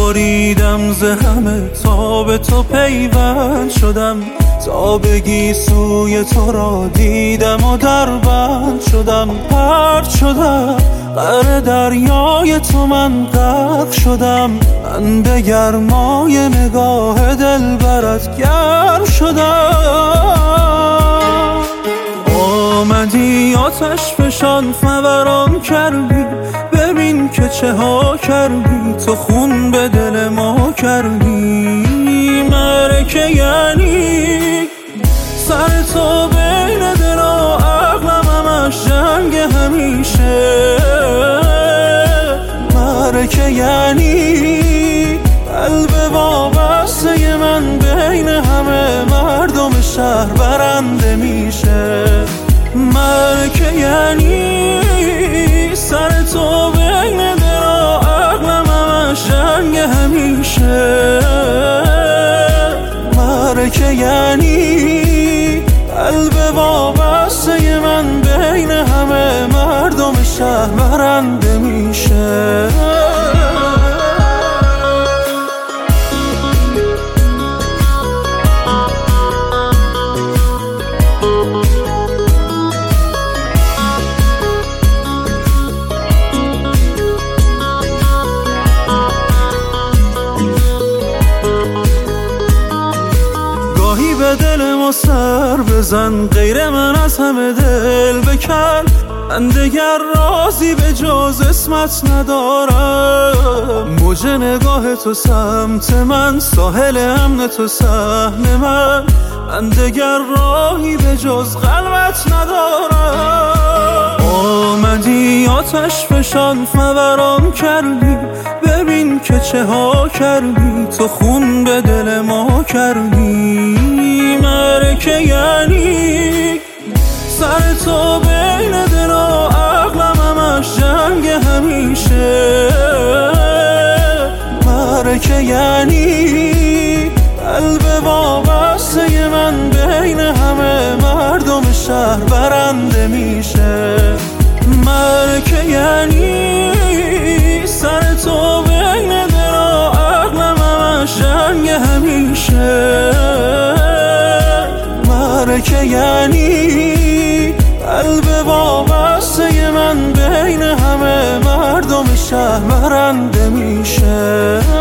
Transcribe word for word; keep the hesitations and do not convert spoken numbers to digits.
بریدم ز همه تا به تو پیوند شدم، تا بگی سوی تو را دیدم و دربند شدم. پرد شدم غرق دریای تو من غرق شدم، من به گرمای نگاه دلبرت گرم شدم. آمدی آتش فشان فوران کردی، ببین که چه ها کردی، تو خون به دل ما کردی. مرکه یعنی سر تو بین دل و عقلم همش جنگ همیشه. مرکه یعنی قلب وابسته من بین همه مردم شهر برنده میشه. مرکه یعنی سر تو بین دل و عقلم همش جنگ همیشه. مرکه یعنی قلب وابسته من بین همه مردم شهر برنده میشه. به دل ما سر بزن، غیر من از همه دل بکن. من دگر رازی به جز اسمت ندارم. موج نگاه تو سمت من، ساحل امن تو سحن من. من دگر راهی به جز قلبت ندارم. آمدی آتش فشان فوران کردی، ببین که چه ها کردی، تو خون به دل ما کردی. مرکه یعنی سر تو بین دل و عقلم همش جنگ همیشه. مرکه یعنی قلب وابسته من بین همه مردم شهر برنده میشه. مرکه یعنی سر تو بین دل و عقلم همش جنگ همیشه. مرکه یعنی قلب وابسته من بین همه مردم شهر برنده میشه.